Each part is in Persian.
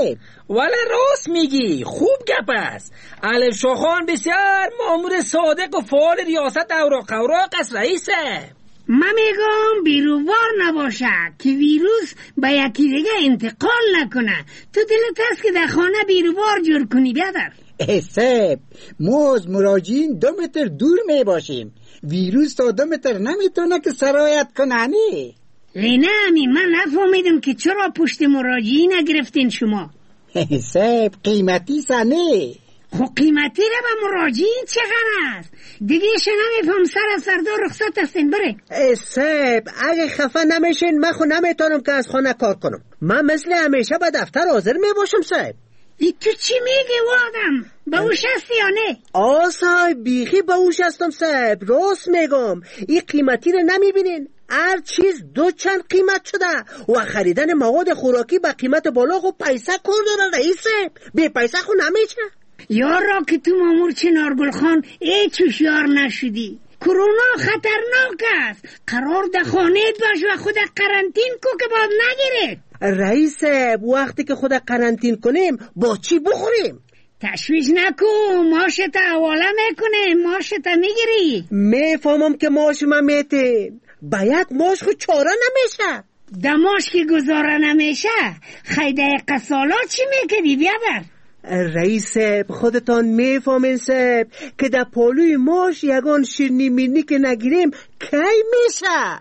صاحب. ولی راست میگی، خوب گپ است. الف شاخان بسیار مامور صادق و فعال ریاست اوراق است رئیسه. من میگم بیروبار نباشه که ویروس به یکی دیگه انتقال نکنه. تو دلت هست که در خانه بیروبار جور کنی بیادر؟ صاحب ما از مراجعین 2 متر دور می باشیم. ویروس تا 2 متر نمیتونه که سرایت کنه. نه من نفهمیدم که چرا پشت مراجعین نگرفتین شما. صاحب قیمتی سنه. خب قیمتی را به مراجعین چقدر است؟ دیگه نمیفهم. سر از فردا رخصت هستین بره. صاحب اگه خفه نمیشین من خود نمیتونم که از خانه کار کنم. من مثل همیشه به دفتر حاضر میباشم صاحب. تو چی میگی وادم؟ باهوش هستی یا نه؟ صاحب بیخی باهوش هستم صاحب، راست میگم. این قیمتی رو نمیبینین؟ هر چیز 2 چند قیمت شده و خریدن مواد خوراکی با قیمت بالا خب پیسه کار داره رئیس. بی پیسه خو نمیشه. یارا که تو مامور چنارگل خان هیچ هوشیار نشدی. کرونا خطرناک است. قرار در خانه‌ات باش و خود قرنطین کو که باید نگیره. رئیس وقتی که خود قرنطین کنیم با چی بخوریم؟ تشویش نکن، ماشت حواله میکنه، ماشت میگیری. میفهمم که ماش من میتین، باید ماش خود چاره نمیشه. دماش که گذاره نمیشه خیده قسالات چی میکنی بیادر؟ رئیس خودتان میفهمین صاحب که در پالوی ماش یگان شیرنی میرنی که نگیریم کی میشه؟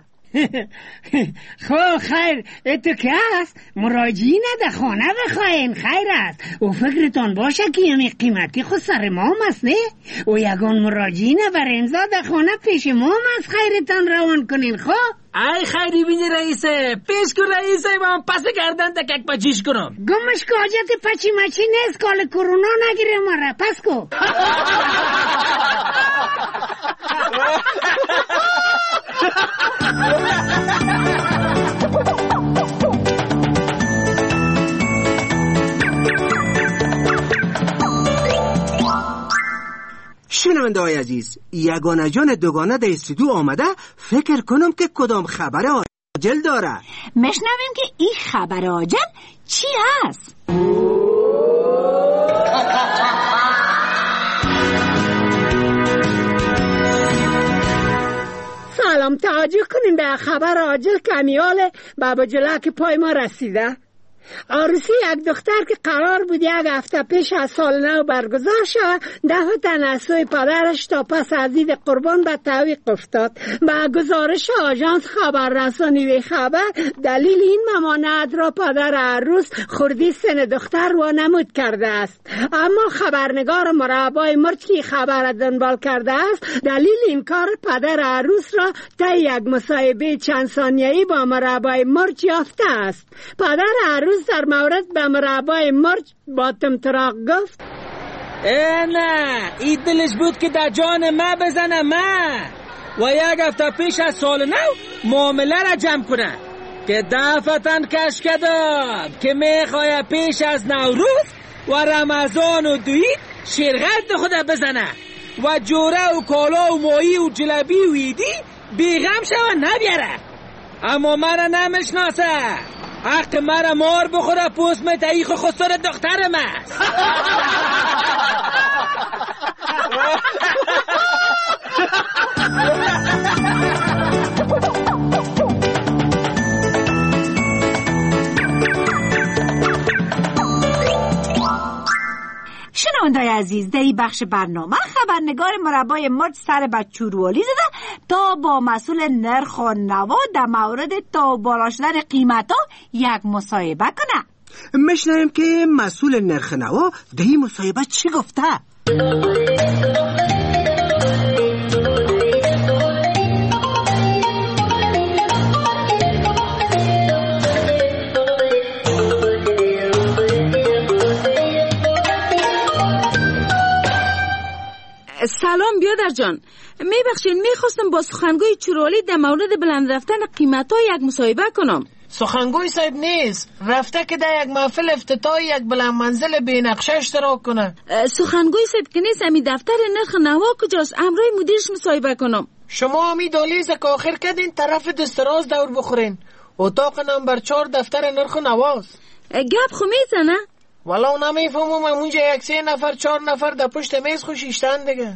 خب خیر اتو که هست مراجعین در خانه بخواین خیر است و فکرتان باشه که یعنی قیمتی خود سر ما هم است نه و یگان مراجعین بر امضا در خانه پیش ما هم است خیرتان روان کنین. خب ای خیری بینی رئیسه، پیش کن رئیسه من پس گردن تکک پچیش کنم. گمش که حاجت پچی مچی نیست، کال کرونا نگیره ماره پس کو. شنونده های عزیز، یگانه جان دوگانه در استودیو آمده. فکر کنم که کدام خبر عاجل داره. مشنویم که این خبر عاجل چی هست؟ سلام، توجه کنین به خبر عاجل کمیال بابا جلک پای ما رسیده. عروسی یک دختر که قرار بود 1 هفته پیش از سال نو برگزار شود دفعتاً از سوی پدرش تا پس از عید قربان به تعویق افتاد. با گزارش آژانس خبررسانی خبر دلیل این ممانعت را پدر عروس خردی سن دختر وانمود کرده است. اما خبرنگار مربای مرد که خبر دنبال کرده است دلیل این کار پدر عروس را طی یک مصاحبه چند ثانیه‌ای با مربای مرد یافته است. پدر عروس در مورد به مربای مرج با تمتراق گفت نه این دلش بود که در جان ما بزنه ما و 1 هفته پیش از سال نو معامله را جمع کنه که دفتن کش کداد که میخواه پیش از نوروز و رمضان و دوید شیرغد خود بزنه و جوره و کالا و ماهی و جلبی و ایدی بیغم شوه نبیره. اما مرا نمیشناسه، حق مرا مار بخوره پوست می تاییخ خسر دخترم است. شنونده‌های عزیز، در این بخش برنامه خبرنگار مربای مرد سر به چوروالی زده تا با مسئول نرخ و نوا در مورد تا بالا شدن قیمتا یک مصاحبه کنه. مشنویم که مسئول نرخ نوا در این مصاحبه چی گفته. سلام بیادر جان، میبخشین میخواستم با سخنگوی چورالی در مورد بلند رفتن قیمت های یک مصاحبه کنم. سخنگوی صاحب نیست، رفته که در یک محفل افتتاحی یک بلند منزل به نقشه اشتراک کنه. سخنگوی صاحب که نیست، امی دفتر نرخ نوا کجاست؟ امروی مدیرش مصاحبه کنم. شما امی دالیزه که آخر کردین طرف دستراز دور بخورین. اتاق نمبر 4 دفتر نرخ نواست. گپ خو میزنه؟ والا نمیفهمم. اونجا 1 نفر 4 نفر در پشت میز خوشیشتن دیگه.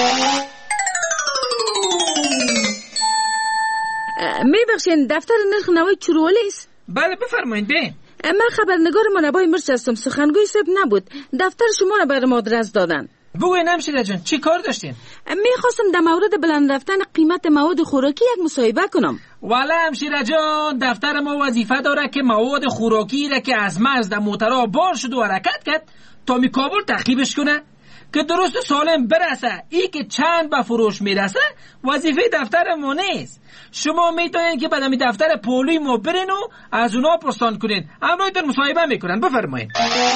میبخشین دفتر نرخ نوای چرولی است؟ بله بفرمایید. بین من خبرنگار منابع مرچ هستم. سخنگوی صبح نبود. دفتر شما را برام آدرس دادن. بگوین همشیره جان چی کار داشتین؟ میخواستم در مورد بلند رفتن قیمت مواد خوراکی یک مصاحبه کنم. والا همشیره جان دفتر ما وظیفه داره که مواد خوراکی را که از مرز در موترها بار شد و حرکت کرد تا می کابل تخریبش کنه که درست سالم برسه. ای که چند به فروش میرسه وظیفه دفتر ما نیست. شما میتونین که بعد دفتر پولی ما برین و از اونا پرسان کنین. همراهتون مصاحبه میکنن. بفرمایید.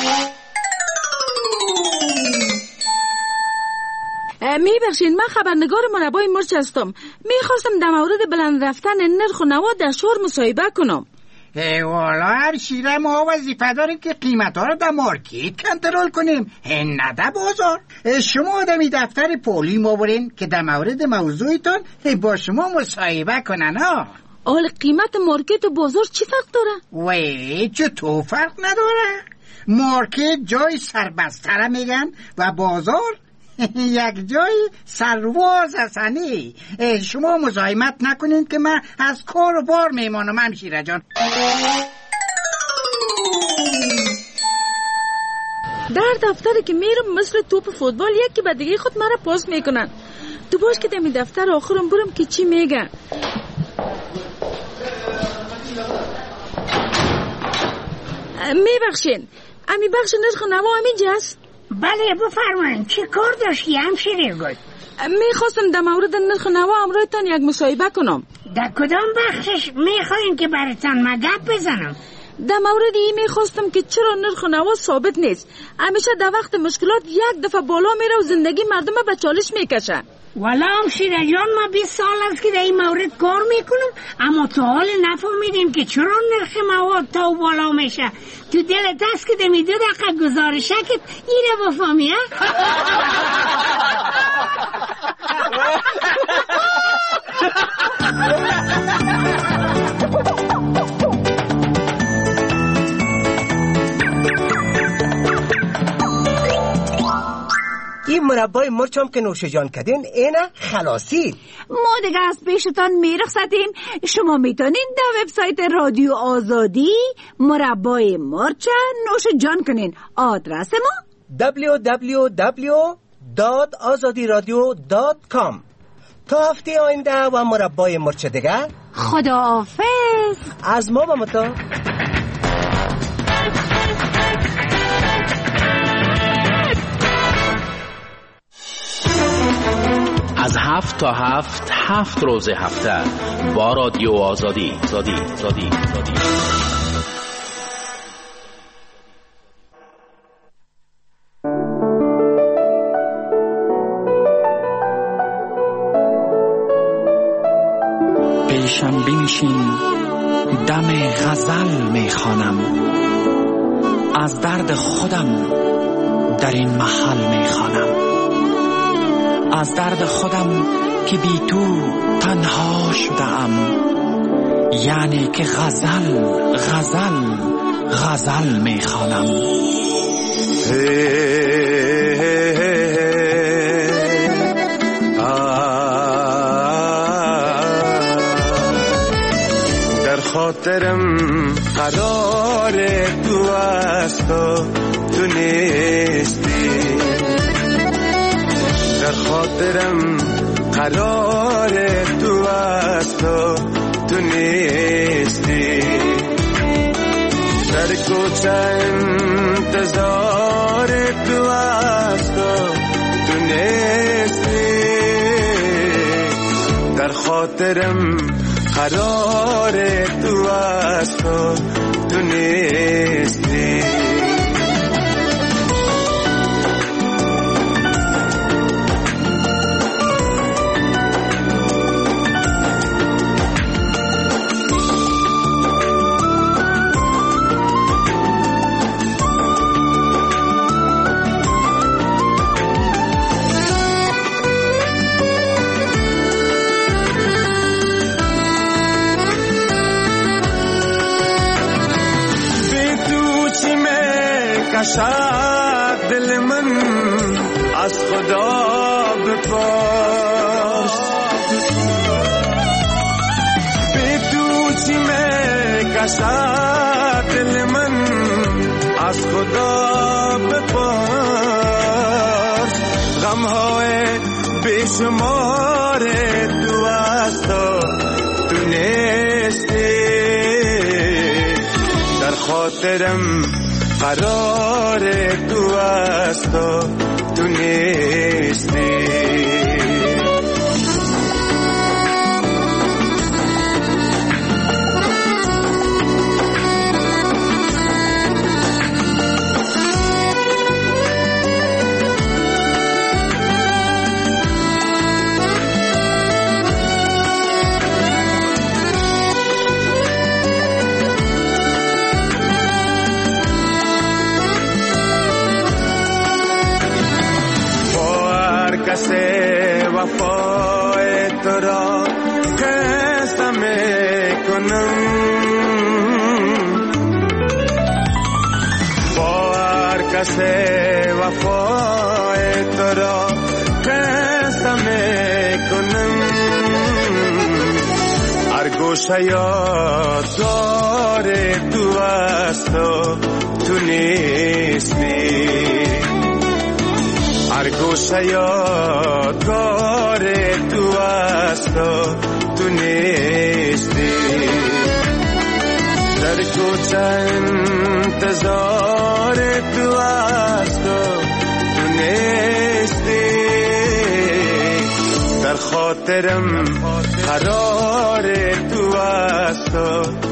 میبخشین من خبرنگار منابع مرچ هستم. میخواستم در مورد بلند رفتن نرخ و نوا در شهر مصاحبه کنم. والا همشیره ما وظیفه داریم که قیمت ها رو در مارکت کنترل کنیم، نه در بازار. شما آدمی دفتر پولی ما برین که در مورد موضوعتان با شما مصاحبه کنن ها. حال قیمت مارکت و بازار چی فرق داره؟ وی چطور فرق نداره؟ مارکت جای سربستره میگن و بازار یک جای سرواز هستنی. شما مزاحمت نکنین که من از کار و بار میمانم همشیره جان. در دفتری که میرم مثل توپ فوتبال یکی به دیگه خود مرا پاس میکنن. تو باش که دمی دفتر آخرم برم که چی میگن. میبخشین امی بخش نرخ نوا همینجاست؟ بله بفرمایید. چی کار داشتی همشیره گل؟ میخواستم در مورد نرخ نوا همراهتان یک مصاحبه کنم. در کدام بخشش میخواین که براتان مگپ بزنم؟ در مورد این میخواستم که چرا نرخ نوا ثابت نیست. همیشه در وقت مشکلات یک دفعه بالا میره و زندگی مردم به چالش میکشه. والا همشیره جان ما 20 سال است که در این مورد کار میکنم، اما تا حال نفهمیدیم که چرا نرخ مواد تا بالا میشه. تو دلت هست که دمی 2 دقیقه گزارشه که اینه بفهمی ها؟ این مربای مرچ هم که نوش جان کردین اینه خلاصی. ما دیگه از پیشتان میرخصتیم. شما میتونین در وبسایت رادیو آزادی مربای مرچ نوش جان کنین. آدرس ما www.azadiradio.com. تا هفته آینده و مربای مرچ دیگه خداحافظ. از ما با متا. از 7 تا 7 روز هفته با رادیو آزادی. پیشم بنشین دم غزل میخوانم، از درد خودم در این محل میخوانم، از درد خودم که بی تو تنها شدم، یعنی که غزل میخوانم. در خاطرم قرار تو است و تو نیستی، در خاطرم قرار تو است و تو نیستی، در کوچه انتظار تو است و تو نیستی، در خاطرم قرار تو است و تو نیستی. باشد دل من از خدا بپرس به تو چی میکشد دل من از خدا بپرس غمهای بیشمار تو است تو نیستی در خاطرم قرار تو است تو نیستی وفای تو را قصه میکنم با هر کسی وفای تو را قصه میکنم هر گوشه یادگار تو است تو نیستی هر گوشه یادگار تو است تو نیستی در کوچه انتظار تو است تو نیستی در خاطرم قرار تو است